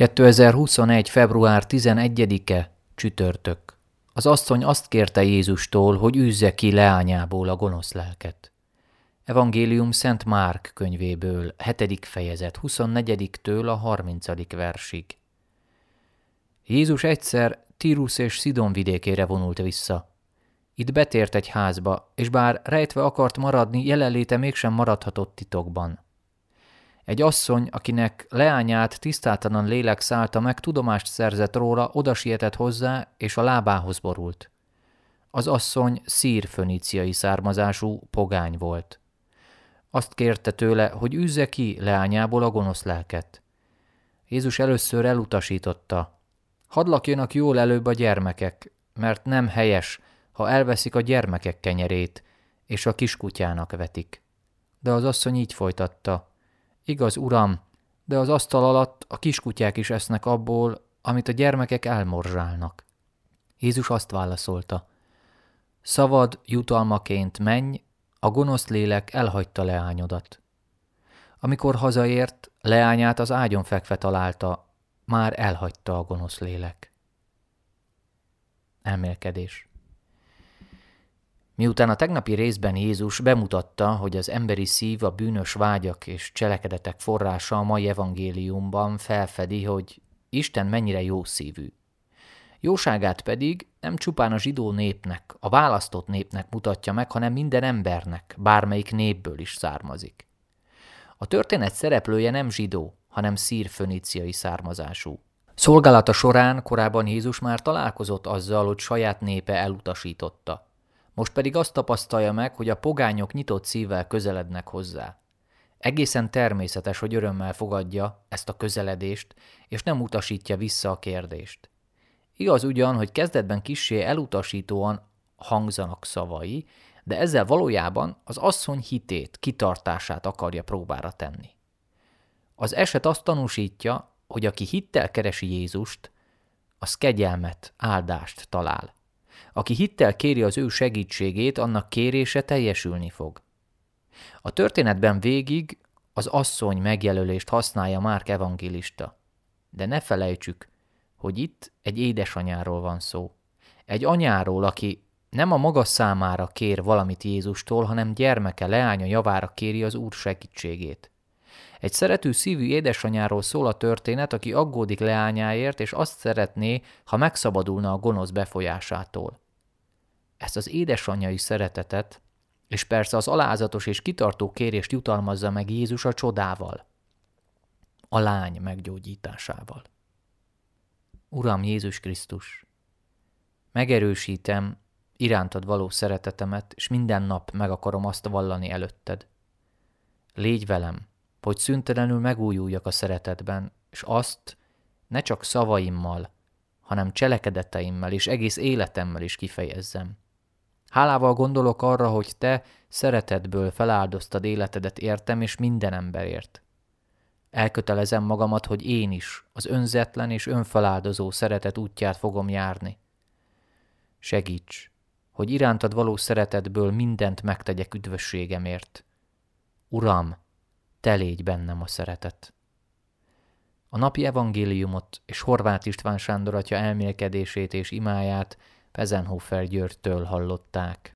2021. február 11-e, csütörtök. Az asszony azt kérte Jézustól, hogy űzze ki leányából a gonosz lelket. Evangélium Szent Márk könyvéből, 7. fejezet, 24-től a 30. versig. Jézus egyszer Tírus és Szidon vidékére vonult vissza. Itt betért egy házba, és bár rejtve akart maradni, jelenléte mégsem maradhatott titokban. Egy asszony, akinek leányát tisztátalan lélek szállta meg, tudomást szerzett róla, odasietett hozzá, és a lábához borult. Az asszony szír-föníciai származású pogány volt. Azt kérte tőle, hogy űzze ki leányából a gonosz lelket. Jézus először elutasította. Hadd lakjanak jól előbb a gyermekek, mert nem helyes, ha elveszik a gyermekek kenyerét, és a kiskutyának vetik. De az asszony így folytatta. Igaz, uram, de az asztal alatt a kiskutyák is esznek abból, amit a gyermekek elmorzsálnak. Jézus azt válaszolta. Szavad jutalmaként menj, a gonosz lélek elhagyta leányodat. Amikor hazaért, leányát az ágyon fekve találta, már elhagyta a gonosz lélek. Elmélkedés. Miután a tegnapi részben Jézus bemutatta, hogy az emberi szív a bűnös vágyak és cselekedetek forrása, a mai evangéliumban felfedi, hogy Isten mennyire jó szívű. Jóságát pedig nem csupán a zsidó népnek, a választott népnek mutatja meg, hanem minden embernek, bármelyik népből is származik. A történet szereplője nem zsidó, hanem szír-föníciai származású. Szolgálata során korábban Jézus már találkozott azzal, hogy saját népe elutasította. Most pedig azt tapasztalja meg, hogy a pogányok nyitott szívvel közelednek hozzá. Egészen természetes, hogy örömmel fogadja ezt a közeledést, és nem utasítja vissza a kérdést. Igaz ugyan, hogy kezdetben kissé elutasítóan hangzanak szavai, de ezzel valójában az asszony hitét, kitartását akarja próbára tenni. Az eset azt tanúsítja, hogy aki hittel keresi Jézust, az kegyelmet, áldást talál. Aki hittel kéri az ő segítségét, annak kérése teljesülni fog. A történetben végig az asszony megjelölést használja Márk evangélista. De ne felejtsük, hogy itt egy édesanyáról van szó. Egy anyáról, aki nem a maga számára kér valamit Jézustól, hanem gyermeke, leánya javára kéri az Úr segítségét. Egy szerető szívű édesanyáról szól a történet, aki aggódik leányáért, és azt szeretné, ha megszabadulna a gonosz befolyásától. Ezt az édesanyai szeretetet, és persze az alázatos és kitartó kérést jutalmazza meg Jézus a csodával, a lány meggyógyításával. Uram Jézus Krisztus, megerősítem irántad való szeretetemet, és minden nap meg akarom azt vallani előtted. Légy velem, hogy szüntelenül megújuljak a szeretetben, és azt ne csak szavaimmal, hanem cselekedeteimmel és egész életemmel is kifejezzem. Hálával gondolok arra, hogy te szeretetből feláldoztad életedet értem és minden emberért. Elkötelezem magamat, hogy én is az önzetlen és önfeláldozó szeretet útját fogom járni. Segíts, hogy irántad való szeretetből mindent megtegyek üdvösségemért. Uram, te légy bennem a szeretet. A napi evangéliumot és Horváth István Sándor atya elmélkedését és imáját Pezenhofer Györgytől hallották.